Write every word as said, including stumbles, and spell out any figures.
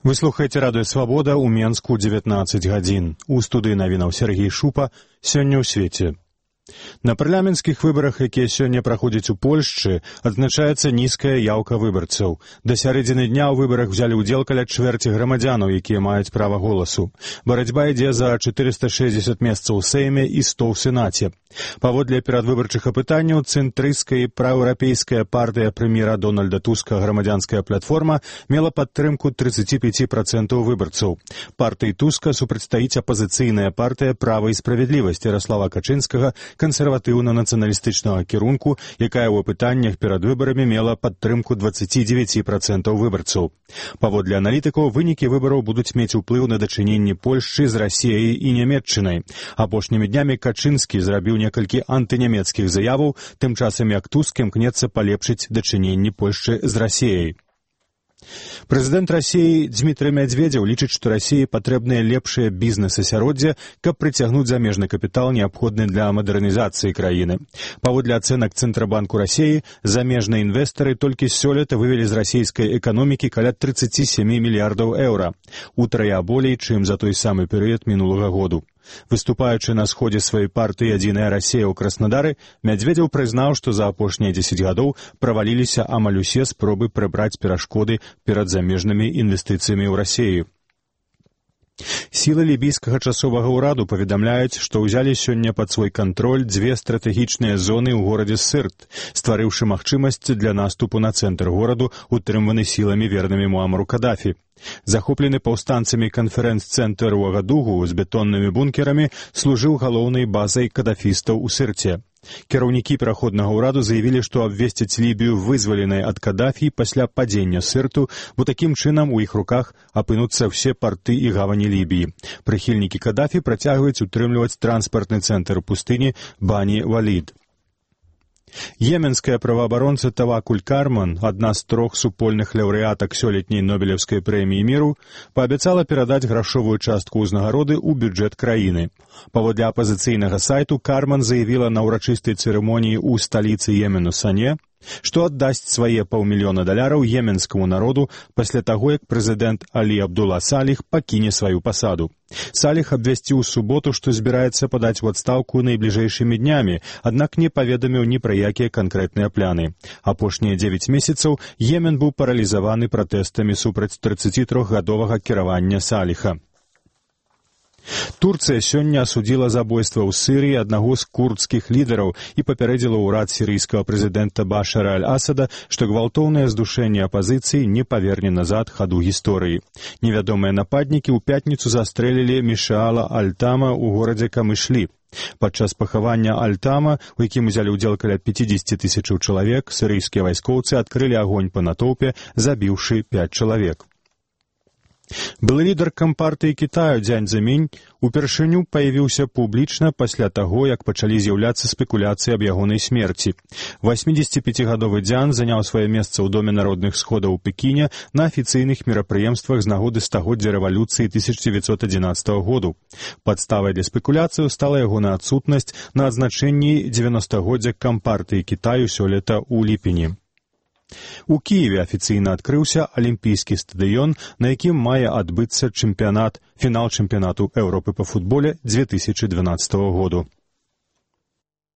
Вы слухаеце радыё «Свабода» ў Менску дзевятнаццаць гадзін. У студыі навінаў Сергей Шупа. Сёння ў свеце. На парламенцкіх выбарах, якія сёння праходзяць у Польшчы, адзначаецца нізкая яўка выбарцаў. Да сярэдзіны дня ў выбарах взялі ўдзел каля чвэрці грамадзянаў, якія маюць права голасу. Барацьба ідзе за чатырыста шэсцьдзесят месцаў у Сейме і сто ў Сенаце. Паводле перадвыбарчых апытанняў, цэнтрысцкая і праўеўрапейская партыя прэм'ера Дональда Туска «Грамадзянская платформа» мела падтрымку тридцать пять процентов выбарцаў. Партыі Туска супрацьстаіць апазіцыйная партыя «Права і справядлівасць» Ярослава Качынскага, кансерватыўна-нацыяналістычнага кірунку, якая ў апытаннях перад выбарамі мела падтрымку двадцать девять процентов выбарцаў. Паводле аналітыкаў, вынікі выбараў будуць мець уплыў на дачыненні Польшчы з Расіяй і Нямецчынай. Апошнімі днямі Качынскі зрабіў некалькі антынямецкіх заяваў, тым часам як Туск імкнецца палепшыць дачыненні Польшчы з Расіяй. Прэзідэнт Расіі Дзмітрый Мядзведзеў лічыць, што Расіі патрэбныя лепшыя бізнес-асяроддзе, каб прыцягнуць замежны капітал, неабходны для мадэрнізацыі краіны. Паводле ацэнак Цэнтрабанку Расіі, замежныя інвестары толькі сёлета вывелі з расійскай эканомікі каля тридцать семь мільярдаў еўра, утрая болей, чым за той самы перыяд мінулага году. Выступаючы на сходзе сваёй партыі «Адзіная Расія» ў Краснадары, Мядзведзеў прызнаў, што за апошнія дзесяць гадоў праваліліся амаль усе спробы прыбраць перашкоды перад замежнымі інвестыцыямі ў Расіі. Сілы лібійскага часовага ўраду паведамляюць, што ўзялі сёння пад свой кантроль дзве стратэгічныя зоны ў горадзе Сырт, стварыўшы магчымасць для наступу на цэнтр гораду, утрыманы сіламі вернымі Муамару Кадафі. Захоплены паўстанцамі канферэнц-цэнтр у Агадугу з бетоннымі бункерамі служыў галоўнай базай кадафістаў у Сырце. Кіраўнікі пераходнага ўраду заявілі, што абвесцяць Лібію вызваленай ад Кадафі пасля падзення Сырту, бо такім чынам у іх руках апынуцца ўсе парты і гавані Лібіі. Прыхільнікі Кадафі працягваюць утрымліваць транспартны цэнтр пустыні Бані-Валід. Йеменская праваабаронца Тавакуль Карман, адна з трох супольных лаўрэатак сёлетняй Нобелеўскай прэміі міру, паабяцала перадаць грашовую частку ўзнагароды ў бюджэт краіны. Паводле апазіцыйнага сайту Карман заявіла на ўрачыстай цырымоніі ў сталіцы Йемену Сане, што аддасць свае паўмільёна даляраў йеменскаму народу пасля таго, як прэзідэнт Алі Абдула Саліх пакіне сваю пасаду. Саліх абвясціў у суботу, што збіраецца падаць у адстаўку найбліжэйшымі днямі, аднак не паведаміў ні пра якія канкрэтныя пляны. Апошнія дзевяць месяцаў Йемен быў паралізаваны пратэстамі супраць трыццацітрохгадовага кіравання Саліха. Турцыя сёння асудзіла забойства ў Сырыі аднаго з курдскіх лідараў і папярэдзіла ўрад сірыйскага прэзідэнта Башара аль-Асада, што гвалтоўнае здушэнне апазіцыі не паверне назад хаду гісторыі. Невядомыя нападнікі ў пятніцу застрэлілі Мішаала Аль-Тама ў горадзе Камышлі. Падчас пахавання Аль-Тама, у якім узялі ўдзел каля пяцьдзесят тысячаў чалавек, сірыйскія вайскоўцы адкрылі агонь па натоўпе, забіўшы пяць чалавек. Былы лідар кампартыі Кітаю Дзянь Цзэмінь упершыню паявіўся публічна пасля таго, як пачалі з'яўляцца спекуляцыі аб ягонай смерці. восьмідзесятипяцігадовы Дзян заняў сваё месца ў Доме народных сходаў у Пекіне на афіцыйных мерапрыемствах з нагоды стагоддзя рэвалюцыі тысяча дзевяцьсот адзінаццатага году. Падставай для спекуляцыяў стала ягоная адсутнасць на адзначэнні дзевяностагоддзя кампартыі Кітаю сёлета ў ліпені. У Кіеве афіцыйна адкрыўся алімпійскі стадыён, на якім мае адбыцца чэмпіянат, фінал чэмпіянату Еўропы па футболе две тысячи дванаццатага году.